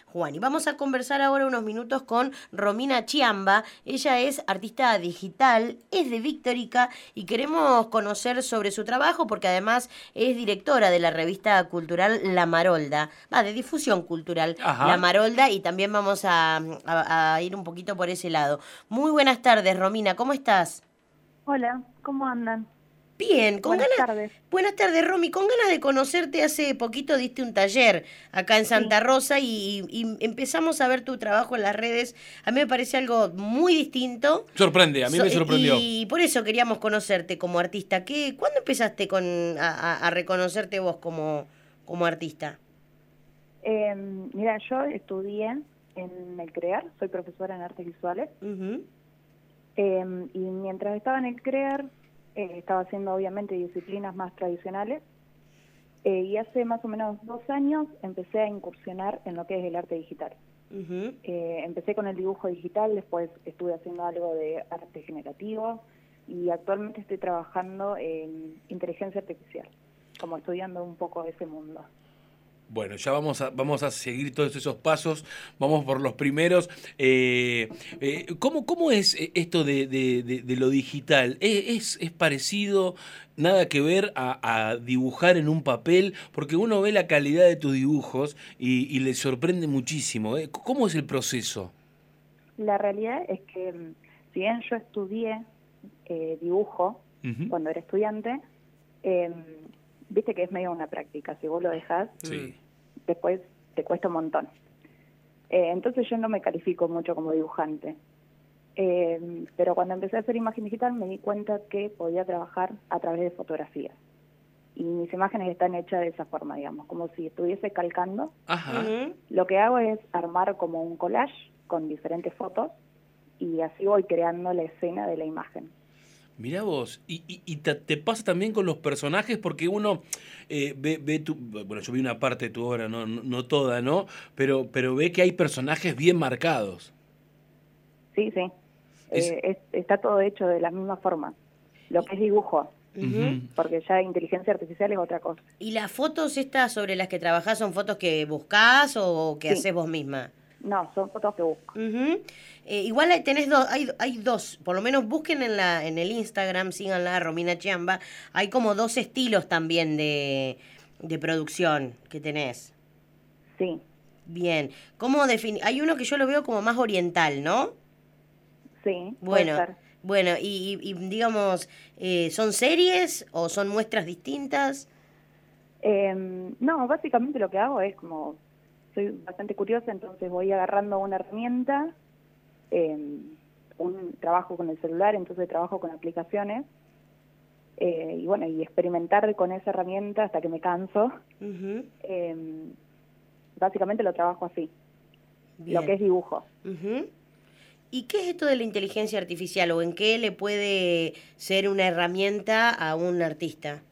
Juan. Y vamos a conversar ahora unos minutos con Romina Chiamba. Ella es artista digital, es de Victorica y queremos conocer sobre su trabajo porque además es directora de la revista cultural La Marolda, de difusión cultural La Ajá. Marolda, y también vamos a ir un poquito por ese lado. Muy buenas tardes, Romina, ¿cómo estás? Hola, ¿cómo andan? Bien, con Buenas ganas. tardes. Buenas tardes, Romy. Con ganas de conocerte, hace poquito diste un taller acá en Sí, Santa Rosa y empezamos a ver tu trabajo en las redes. A mí me parece algo muy distinto. Sorprende, a mí me sorprendió. Y por eso queríamos conocerte como artista. ¿Cuándo empezaste a reconocerte vos como artista? mira, yo estudié en el CREAR, soy profesora en artes visuales, Ujú. y mientras estaba en el CREAR, estaba haciendo obviamente disciplinas más tradicionales, y hace más o menos 2 años empecé a incursionar en lo que es el arte digital. Ujú. Empecé con el dibujo digital, después estuve haciendo algo de arte generativo y actualmente estoy trabajando en inteligencia artificial, como estudiando un poco ese mundo. Bueno, ya vamos a seguir todos esos pasos, vamos por los primeros. ¿Cómo es esto de lo digital? ¿Es parecido, nada que ver a dibujar en un papel? Porque uno ve la calidad de tus dibujos y le sorprende muchísimo. ¿Cómo es el proceso? La realidad es que, si bien yo estudié dibujo Ujú. cuando era estudiante, eh, viste que es medio una práctica. Si vos lo dejás, Sí. después te cuesta un montón. Entonces yo no me califico mucho como dibujante. Pero cuando empecé a hacer imagen digital me di cuenta que podía trabajar a través de fotografías. Y mis imágenes están hechas de esa forma, digamos, como si estuviese calcando. Ajá. Ujú. Lo que hago es armar como un collage con diferentes fotos y así voy creando la escena de la imagen. Mirá vos, y te pasa también con los personajes, porque uno ve tu, bueno, yo vi una parte de tu obra, no toda, ¿no? Pero ve que hay personajes bien marcados. Sí, sí, Es, está todo hecho de la misma forma. Lo que es dibujo, Ujú. Ujú. porque ya inteligencia artificial es otra cosa. ¿Y las fotos estas sobre las que trabajás son fotos que buscás o que Sí, haces vos misma? no, son fotos que busco. Ujú. Igual tenés dos, hay dos, por lo menos busquen en el Instagram, síganla, Romina Chiamba, hay como dos estilos también de producción que tenés. Sí, Bien, ¿cómo definir? Hay uno que yo lo veo como más oriental, ¿no? sí, puede Bueno, ser. bueno, y digamos, ¿son series o son muestras distintas? No, básicamente lo que hago es como, soy bastante curiosa, entonces voy agarrando una herramienta, eh, un trabajo con el celular, entonces trabajo con aplicaciones, y bueno, y experimentar con esa herramienta hasta que me canso. Ujú. Eh, básicamente lo trabajo así, lo que Bien. es dibujo. Ujú. ¿Y qué es esto de la inteligencia artificial o en qué le puede ser una herramienta a un artista?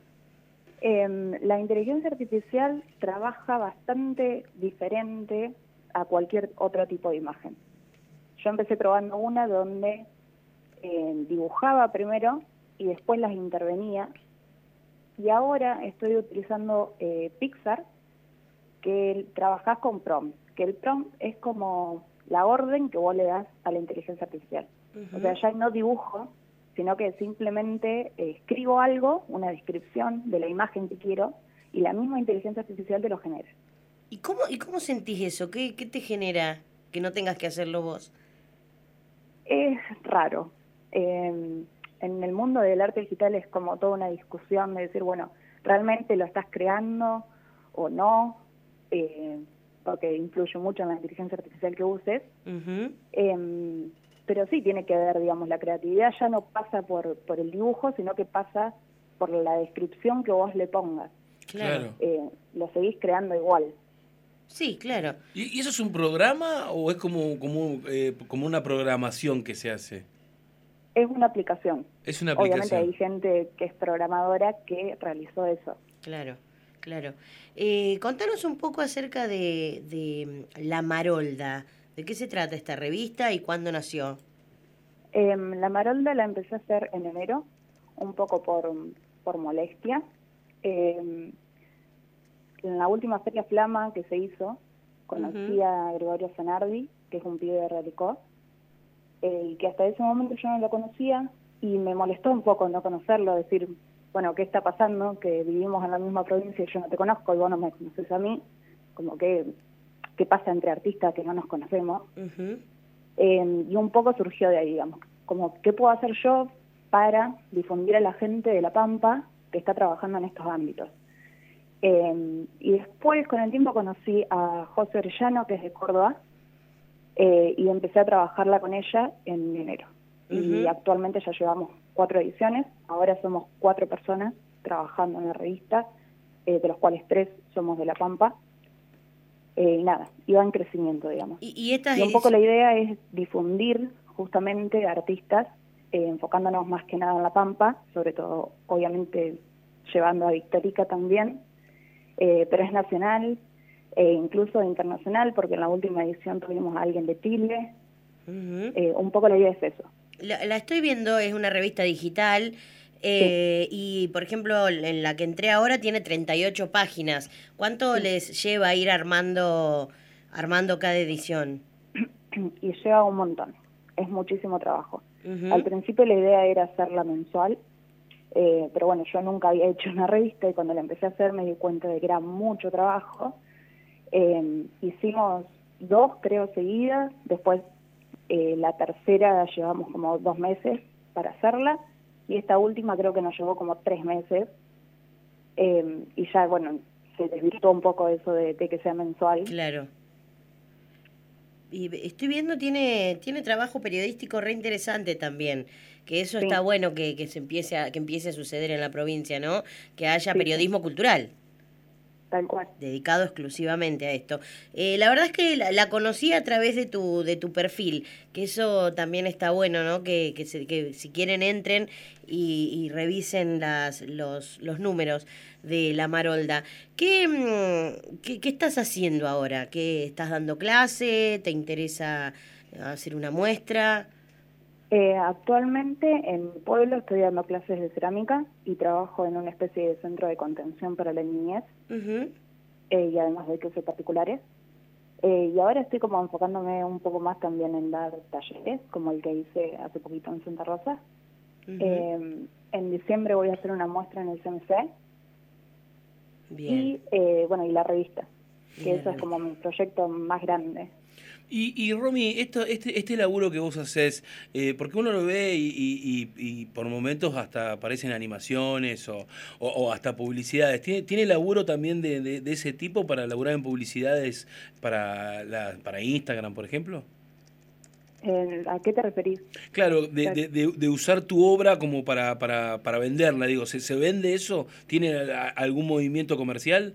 La inteligencia artificial trabaja bastante diferente a cualquier otro tipo de imagen. Yo empecé probando una donde dibujaba primero y después las intervenía, y ahora estoy utilizando Pixar, que trabajás con prompt, que el prompt es como la orden que vos le das a la inteligencia artificial. O sea, Ujú. ya no dibujo, sino que simplemente escribo algo, una descripción de la imagen que quiero, y la misma inteligencia artificial te lo genera. ¿Y cómo sentís eso? ¿Qué te genera que no tengas que hacerlo vos? Es raro. En el mundo del arte digital es como toda una discusión de decir, bueno, ¿realmente lo estás creando o no? Eh, porque influye mucho en la inteligencia artificial que uses. Ujú. Eh, pero sí tiene que ver, digamos, la creatividad ya no pasa por el dibujo, sino que pasa por la descripción que vos le pongas. Claro. Claro. Lo seguís creando igual. Sí, claro. ¿Y eso es un programa o es como una programación que se hace? Es una aplicación. Es una Obviamente aplicación. hay gente que es programadora que realizó eso. Claro, claro. Contanos un poco acerca de La Marolda. ¿De qué se trata esta revista y cuándo nació? La Marolda la empecé a hacer en enero, un poco por molestia. En la última Feria Flama que se hizo conocí a Gregorio Zanardi, que es un pibe de Realicó, y que hasta ese momento yo no lo conocía, y me molestó un poco no conocerlo, decir, bueno, ¿qué está pasando? Que vivimos en la misma provincia y yo no te conozco y vos no me conoces a mí, como que, ¿qué pasa entre artistas que no nos conocemos? Y un poco surgió de ahí, digamos, como, ¿qué puedo hacer yo para difundir a la gente de La Pampa que está trabajando en estos ámbitos? Y después, con el tiempo, conocí a José Orellano, que es de Córdoba, y empecé a trabajarla con ella en enero. Y actualmente ya llevamos 4 ediciones, ahora somos 4 personas trabajando en la revista, de los cuales 3 somos de La Pampa. Y nada, y va en crecimiento, digamos. Y un poco la idea es difundir justamente artistas, enfocándonos más que nada en La Pampa, sobre todo, obviamente, llevando a Victorica también, pero es nacional, incluso internacional, porque en la última edición tuvimos a alguien de Chile. Un poco la idea es eso. La estoy viendo, es una revista digital, Sí. y por ejemplo, en la que entré ahora tiene 38 páginas. ¿Cuánto les lleva a ir armando cada edición? Y lleva un montón, es muchísimo trabajo. Al principio la idea era hacerla mensual, pero bueno, yo nunca había hecho una revista y cuando la empecé a hacer me di cuenta de que era mucho trabajo. Hicimos 2, creo, seguidas, después la tercera llevamos como 2 meses para hacerla, y esta última creo que nos llevó como 3 meses, y ya, bueno, se desvirtuó un poco eso de que sea mensual. Claro. Y estoy viendo, tiene trabajo periodístico re interesante también, que eso está bueno que empiece a suceder en la provincia, ¿no? Que haya periodismo cultural. Tal cual. Dedicado exclusivamente a esto. La verdad es que la conocí a través de tu perfil, que eso también está bueno, ¿no? Que si quieren entren y revisen los números de La Marolda. ¿Qué estás haciendo ahora? ¿Qué estás dando clase? ¿Te interesa hacer una muestra? Actualmente en mi pueblo estoy dando clases de cerámica y trabajo en una especie de centro de contención para la niñez, y además doy clases particulares. Y ahora estoy como enfocándome un poco más también en dar talleres, como el que hice hace poquito en Santa Rosa. En diciembre voy a hacer una muestra en el CMC. Bien. Y bueno, y la revista, que eso es como mi proyecto más grande. Y Romy, este laburo que vos hacés, porque uno lo ve y por momentos hasta aparecen animaciones o hasta publicidades, ¿tiene laburo también de ese tipo para laburar en publicidades para Instagram, por ejemplo? ¿A qué te referís? Claro, de usar tu obra como para venderla, digo, ¿se vende eso? ¿Tiene algún movimiento comercial?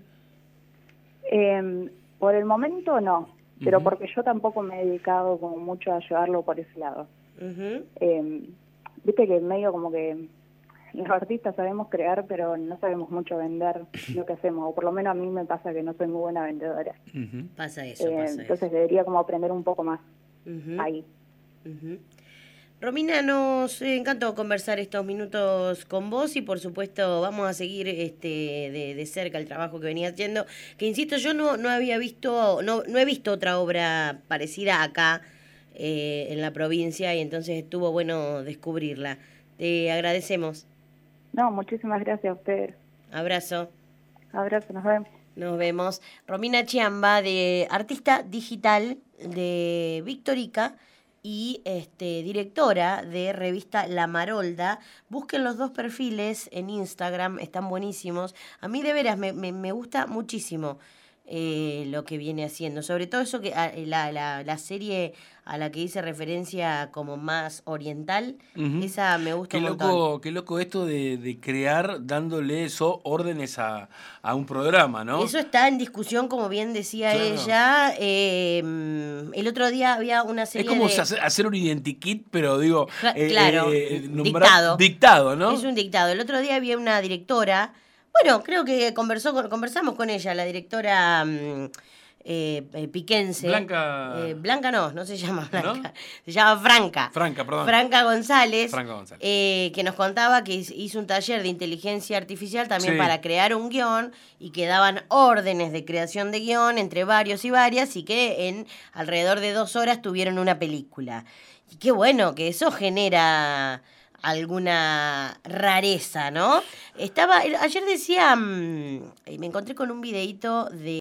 Por el momento no. Pero porque yo tampoco me he dedicado como mucho a llevarlo por ese lado. Viste que medio como que los artistas sabemos crear, pero no sabemos mucho vender lo que hacemos, o por lo menos a mí me pasa que no soy muy buena vendedora. Pasa eso. Entonces debería como aprender un poco más ahí. Romina, nos encantó conversar estos minutos con vos y por supuesto vamos a seguir de cerca el trabajo que venía haciendo, que insisto, yo no había visto, no he visto otra obra parecida acá en la provincia, y entonces estuvo bueno descubrirla. Te agradecemos. No, muchísimas gracias a ustedes. Abrazo. Abrazo, nos vemos. Nos vemos. Romina Chiamba, de artista digital de Victorica y directora de revista La Marolda. Busquen los 2 perfiles en Instagram, están buenísimos. A mí de veras me gusta muchísimo lo que viene haciendo, sobre todo eso que la serie a la que hice referencia como más oriental, esa me gusta un montón. Qué loco esto de crear dándole órdenes a un programa, ¿no? Eso está en discusión, como bien decía ella. El otro día había una serie es como hacer un identikit, pero digo, claro, dictado, ¿no? Es un dictado. El otro día había una directora, bueno, creo que conversamos con ella, la directora piquense. Blanca. Blanca no se llama Blanca. ¿No? Se llama Franca. Perdón. Franca González. Franca González. Que nos contaba que hizo un taller de inteligencia artificial también Sí. para crear un guión y que daban órdenes de creación de guión entre varios y varias y que en alrededor de 2 horas tuvieron una película. Y qué bueno que eso genera alguna rareza, ¿no? Ayer decía, me encontré con un videíto de